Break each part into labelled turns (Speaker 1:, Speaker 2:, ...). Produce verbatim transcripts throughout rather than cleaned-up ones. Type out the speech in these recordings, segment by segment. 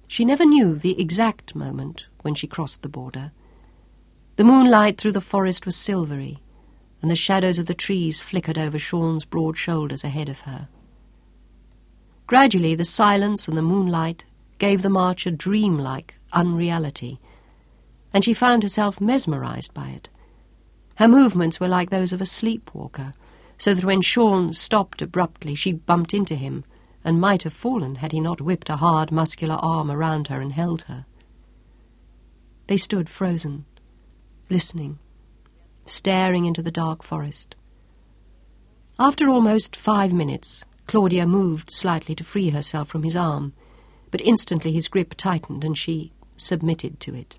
Speaker 1: She never knew the exact moment when she crossed the border. The moonlight through the forest was silvery, and the shadows of the trees flickered over Sean's broad shoulders ahead of her. Gradually, the silence and the moonlight gave the march a dreamlike unreality, and she found herself mesmerized by it. Her movements were like those of a sleepwalker, so that when Sean stopped abruptly, she bumped into him, and might have fallen had he not whipped a hard, muscular arm around her and held her. They stood frozen, listening, staring into the dark forest. After almost five minutes, Claudia moved slightly to free herself from his arm, but instantly his grip tightened and she submitted to it.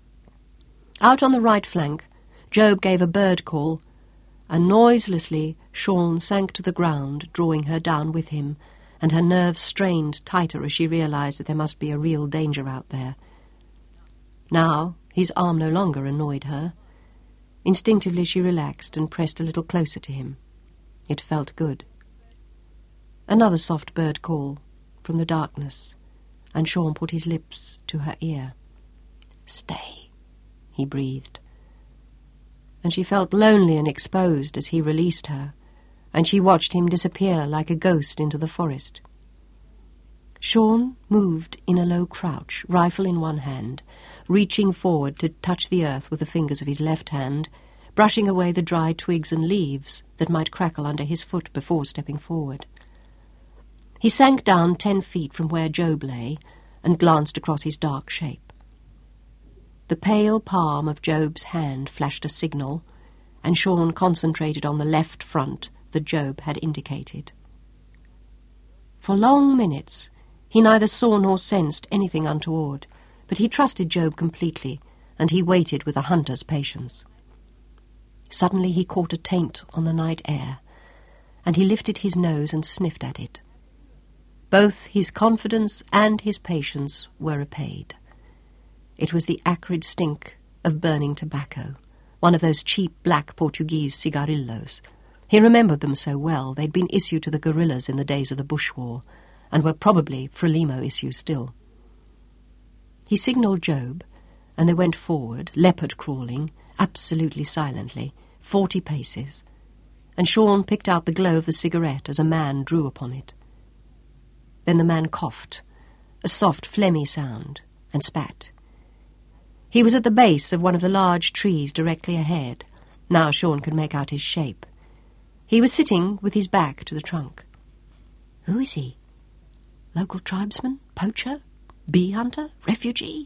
Speaker 1: Out on the right flank, Job gave a bird call, and noiselessly Sean sank to the ground, drawing her down with him, and her nerves strained tighter as she realized that there must be a real danger out there. Now his arm no longer annoyed her. Instinctively she relaxed and pressed a little closer to him. It felt good. Another soft bird call from the darkness, and Sean put his lips to her ear. "Stay," he breathed. And she felt lonely and exposed as he released her, and she watched him disappear like a ghost into the forest. Sean moved in a low crouch, rifle in one hand, reaching forward to touch the earth with the fingers of his left hand, brushing away the dry twigs and leaves that might crackle under his foot before stepping forward. He sank down ten feet from where Job lay and glanced across his dark shape. The pale palm of Job's hand flashed a signal, and Sean concentrated on the left front that Job had indicated. For long minutes he neither saw nor sensed anything untoward, but he trusted Job completely, and he waited with a hunter's patience. Suddenly he caught a taint on the night air, and he lifted his nose and sniffed at it. Both his confidence and his patience were repaid. It was the acrid stink of burning tobacco, one of those cheap black Portuguese cigarillos. He remembered them so well. They'd been issued to the guerrillas in the days of the Bush War, and were probably Frelimo issues still. He signalled Job, and they went forward, leopard-crawling, absolutely silently, forty paces, and Sean picked out the glow of the cigarette as a man drew upon it. Then the man coughed, a soft, phlegmy sound, and spat. He was at the base of one of the large trees directly ahead. Now Sean could make out his shape. He was sitting with his back to the trunk. Who is he? Local tribesman? Poacher? Bee hunter? Refugee?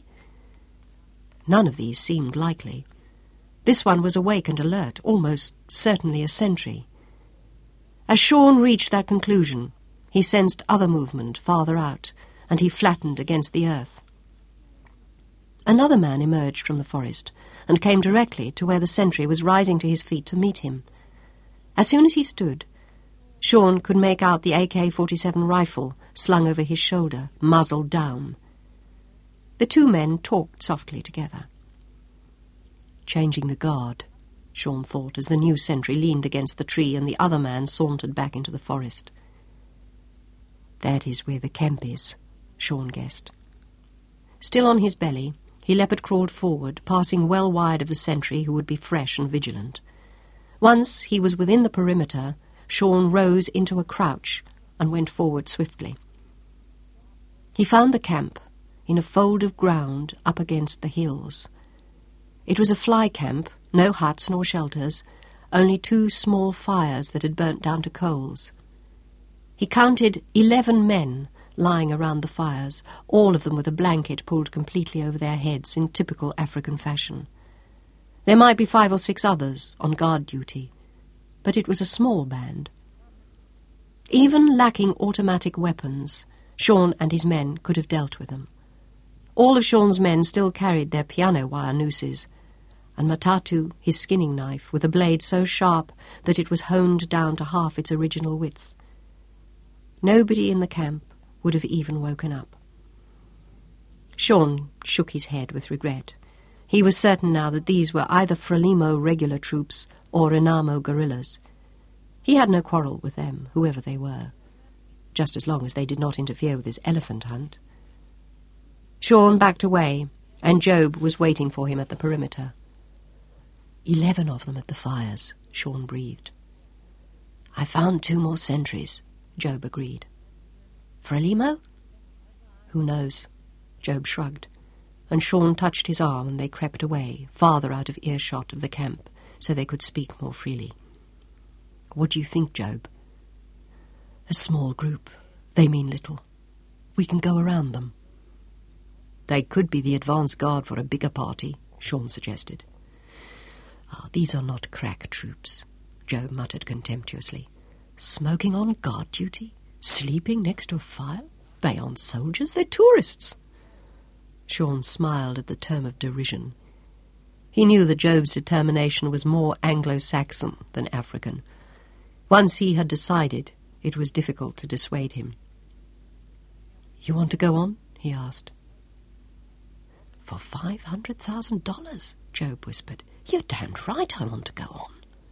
Speaker 1: None of these seemed likely. This one was awake and alert, almost certainly a sentry. As Sean reached that conclusion, he sensed other movement farther out, and he flattened against the earth. Another man emerged from the forest and came directly to where the sentry was rising to his feet to meet him. As soon as he stood, Sean could make out the A K forty-seven rifle slung over his shoulder, muzzle down. The two men talked softly together. Changing the guard, Sean thought, as the new sentry leaned against the tree and the other man sauntered back into the forest. That is where the camp is, Sean guessed. Still on his belly, he leopard-crawled forward, passing well wide of the sentry who would be fresh and vigilant. Once he was within the perimeter, Sean rose into a crouch and went forward swiftly. He found the camp in a fold of ground up against the hills. It was a fly camp, no huts nor shelters, only two small fires that had burnt down to coals. He counted eleven men lying around the fires, all of them with a blanket pulled completely over their heads in typical African fashion. There might be five or six others on guard duty, but it was a small band. Even lacking automatic weapons, Sean and his men could have dealt with them. All of Sean's men still carried their piano wire nooses, and Matatu his skinning knife with a blade so sharp that it was honed down to half its original width. Nobody in the camp would have even woken up. Sean shook his head with regret. He was certain now that these were either Frelimo regular troops or Renamo guerrillas. He had no quarrel with them, whoever they were, just as long as they did not interfere with his elephant hunt. Shaun backed away, and Job was waiting for him at the perimeter. Eleven of them at the fires, Shaun breathed. I found two more sentries, Job agreed. Frelimo? Who knows? Job shrugged, and Shaun touched his arm and they crept away, farther out of earshot of the camp, so they could speak more freely. What do you think, Job? A small group. They mean little. We can go around them. They could be the advance guard for a bigger party, Shaun suggested. Ah, these are not crack troops, Job muttered contemptuously. Smoking on guard duty? Sleeping next to a fire? They aren't soldiers, they're tourists. Shaun smiled at the term of derision. He knew that Job's determination was more Anglo-Saxon than African. Once he had decided, it was difficult to dissuade him. You want to go on? He asked. For five hundred thousand dollars, Job whispered. You're damned right I want to go on.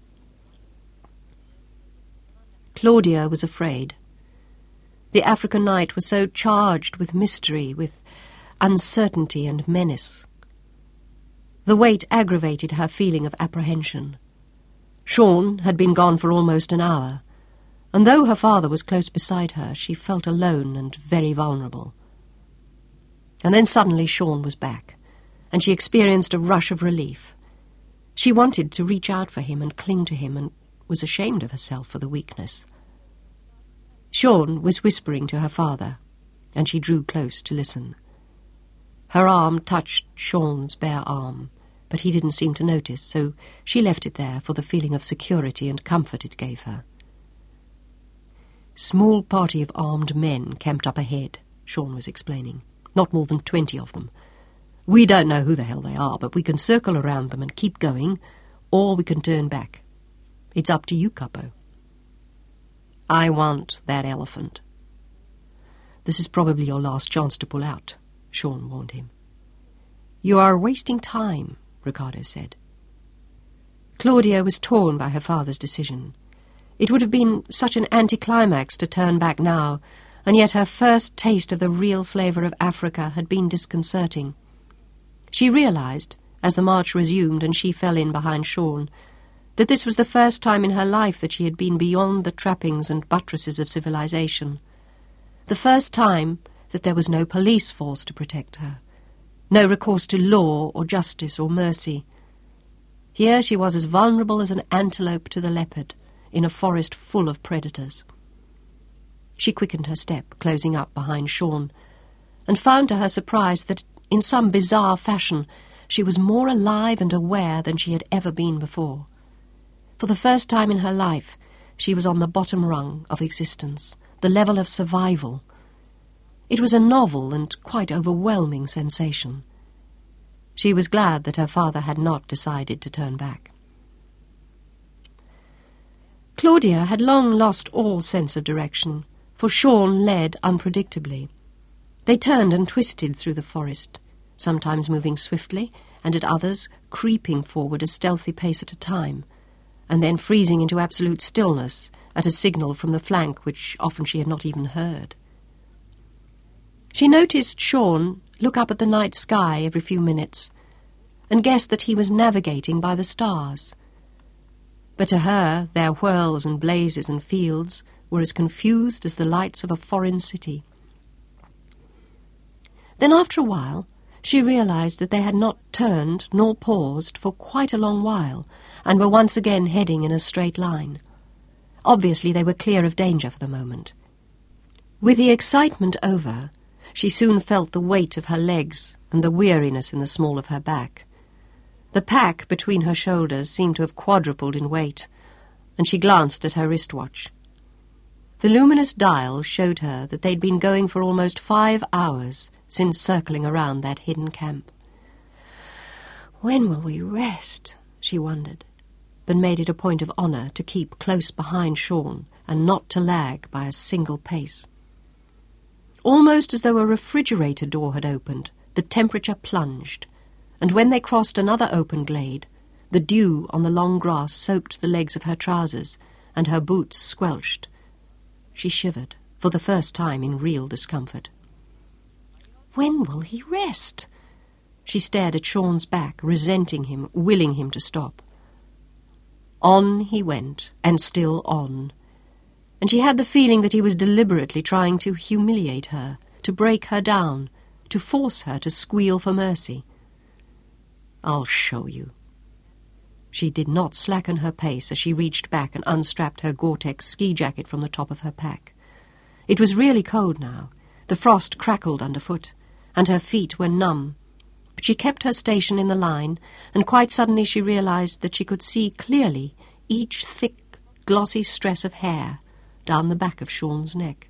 Speaker 1: Claudia was afraid. The African night was so charged with mystery, with uncertainty and menace. The wait aggravated her feeling of apprehension. Shaun had been gone for almost an hour, and though her father was close beside her, she felt alone and very vulnerable. And then suddenly Shaun was back, and she experienced a rush of relief. She wanted to reach out for him and cling to him, and was ashamed of herself for the weakness. Shaun was whispering to her father, and she drew close to listen. Her arm touched Shaun's bare arm, but he didn't seem to notice, so she left it there for the feeling of security and comfort it gave her. Small party of armed men camped up ahead, Shaun was explaining. Not more than twenty of them. We don't know who the hell they are, but we can circle around them and keep going, or we can turn back. It's up to you, Capo. I want that elephant. This is probably your last chance to pull out, Shaun warned him. You are wasting time, Ricardo said. Claudia was torn by her father's decision. It would have been such an anticlimax to turn back now, and yet her first taste of the real flavour of Africa had been disconcerting. She realised, as the march resumed and she fell in behind Shaun, that this was the first time in her life that she had been beyond the trappings and buttresses of civilization. The first time that there was no police force to protect her, no recourse to law or justice or mercy. Here she was as vulnerable as an antelope to the leopard, in a forest full of predators. She quickened her step, closing up behind Shaun, and found to her surprise that, in some bizarre fashion, she was more alive and aware than she had ever been before. For the first time in her life, she was on the bottom rung of existence, the level of survival. It was a novel and quite overwhelming sensation. She was glad that her father had not decided to turn back. Claudia had long lost all sense of direction, for Shaun led unpredictably. They turned and twisted through the forest, sometimes moving swiftly, and at others creeping forward a stealthy pace at a time, and then freezing into absolute stillness at a signal from the flank which often she had not even heard. She noticed Shaun look up at the night sky every few minutes, and guessed that he was navigating by the stars. But to her, their whirls and blazes and fields were as confused as the lights of a foreign city. Then after a while, she realized that they had not turned nor paused for quite a long while, and were once again heading in a straight line. Obviously they were clear of danger for the moment. With the excitement over, she soon felt the weight of her legs and the weariness in the small of her back. The pack between her shoulders seemed to have quadrupled in weight, and she glanced at her wristwatch. The luminous dial showed her that they'd been going for almost five hours since circling around that hidden camp. When will we rest? She wondered, but made it a point of honour to keep close behind Shaun and not to lag by a single pace. Almost as though a refrigerator door had opened, the temperature plunged, and when they crossed another open glade, the dew on the long grass soaked the legs of her trousers, and her boots squelched. She shivered, for the first time in real discomfort. When will he rest? She stared at Sean's back, resenting him, willing him to stop. On he went, and still on. And she had the feeling that he was deliberately trying to humiliate her, to break her down, to force her to squeal for mercy. "I'll show you." She did not slacken her pace as she reached back and unstrapped her Gore-Tex ski jacket from the top of her pack. It was really cold now. The frost crackled underfoot, and her feet were numb. But she kept her station in the line, and quite suddenly she realized that she could see clearly each thick, glossy stress of hair down the back of Sean's neck.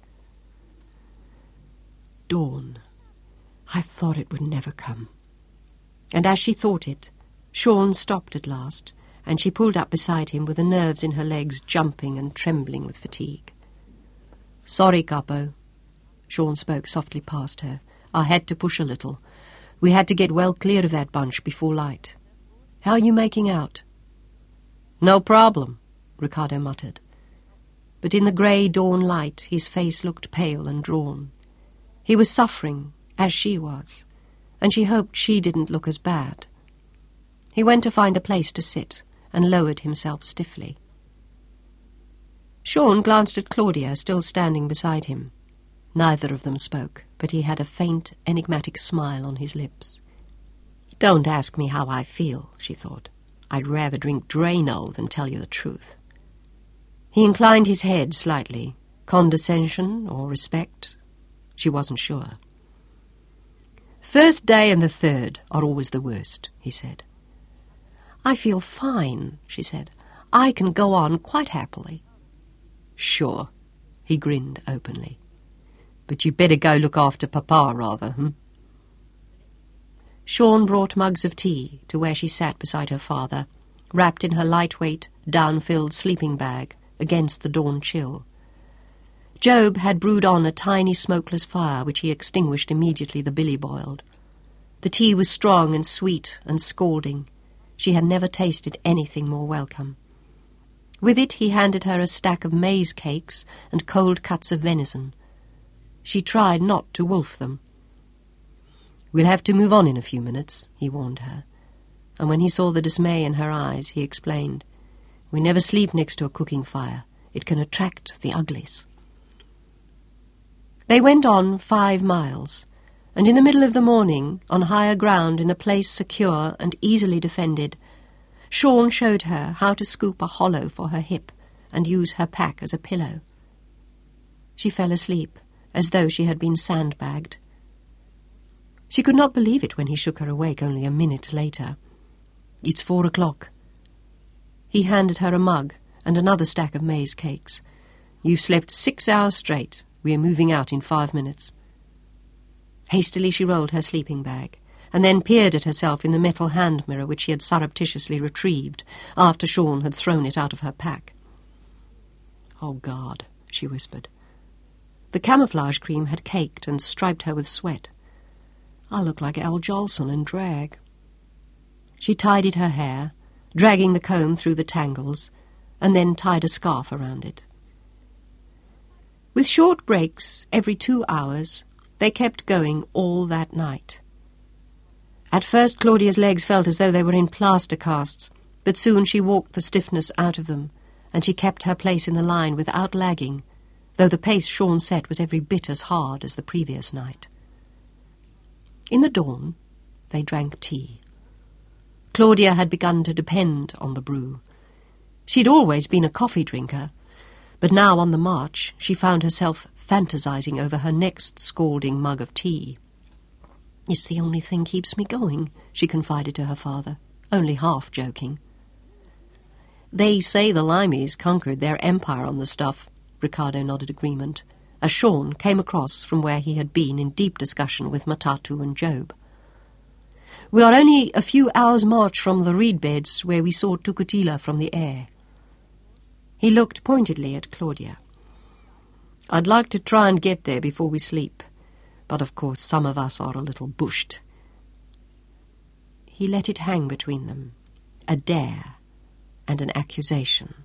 Speaker 1: Dawn. I thought it would never come. And as she thought it, Sean stopped at last, and she pulled up beside him with the nerves in her legs jumping and trembling with fatigue. "Sorry, Capo." Sean spoke softly past her. "I had to push a little. We had to get well clear of that bunch before light. How are you making out?" "No problem," Ricardo muttered. But in the grey dawn light his face looked pale and drawn. He was suffering, as she was, and she hoped she didn't look as bad. He went to find a place to sit and lowered himself stiffly. Sean glanced at Claudia, still standing beside him. Neither of them spoke, but he had a faint, enigmatic smile on his lips. "Don't ask me how I feel," she thought. "I'd rather drink Drano than tell you the truth." He inclined his head slightly. Condescension or respect? She wasn't sure. "First day and the third are always the worst," he said. "I feel fine," she said. "I can go on quite happily." "Sure," he grinned openly. "But you better go look after Papa, rather, hm?" Sean brought mugs of tea to where she sat beside her father, wrapped in her lightweight, down-filled sleeping bag against the dawn chill. Job had brewed on a tiny smokeless fire, which he extinguished immediately the billy boiled. The tea was strong and sweet and scalding. She had never tasted anything more welcome. With it he handed her a stack of maize cakes and cold cuts of venison. She tried not to wolf them. "We'll have to move on in a few minutes," he warned her. And when he saw the dismay in her eyes, he explained, "We never sleep next to a cooking fire. It can attract the uglies." They went on five miles, and in the middle of the morning, on higher ground in a place secure and easily defended, Sean showed her how to scoop a hollow for her hip and use her pack as a pillow. She fell asleep, as though she had been sandbagged. She could not believe it when he shook her awake only a minute later. "It's four o'clock." He handed her a mug and another stack of maize cakes. "You've slept six hours straight. We are moving out in five minutes." Hastily she rolled her sleeping bag, and then peered at herself in the metal hand mirror which she had surreptitiously retrieved after Sean had thrown it out of her pack. "Oh, God," she whispered. The camouflage cream had caked and striped her with sweat. "I look like Al Jolson in drag." She tidied her hair, dragging the comb through the tangles, and then tied a scarf around it. With short breaks every two hours, they kept going all that night. At first Claudia's legs felt as though they were in plaster casts, but soon she walked the stiffness out of them, and she kept her place in the line without lagging, though the pace Sean set was every bit as hard as the previous night. In the dawn, they drank tea. Claudia had begun to depend on the brew. She'd always been a coffee drinker, but now on the march she found herself fantasizing over her next scalding mug of tea. "It's the only thing keeps me going," she confided to her father, only half joking. "They say the Limeys conquered their empire on the stuff," Ricardo nodded agreement, as Sean came across from where he had been in deep discussion with Matatu and Job. "We are only a few hours' march from the reed beds where we saw Tukutila from the air." He looked pointedly at Claudia. "I'd like to try and get there before we sleep, but of course some of us are a little bushed." He let it hang between them, a dare and an accusation.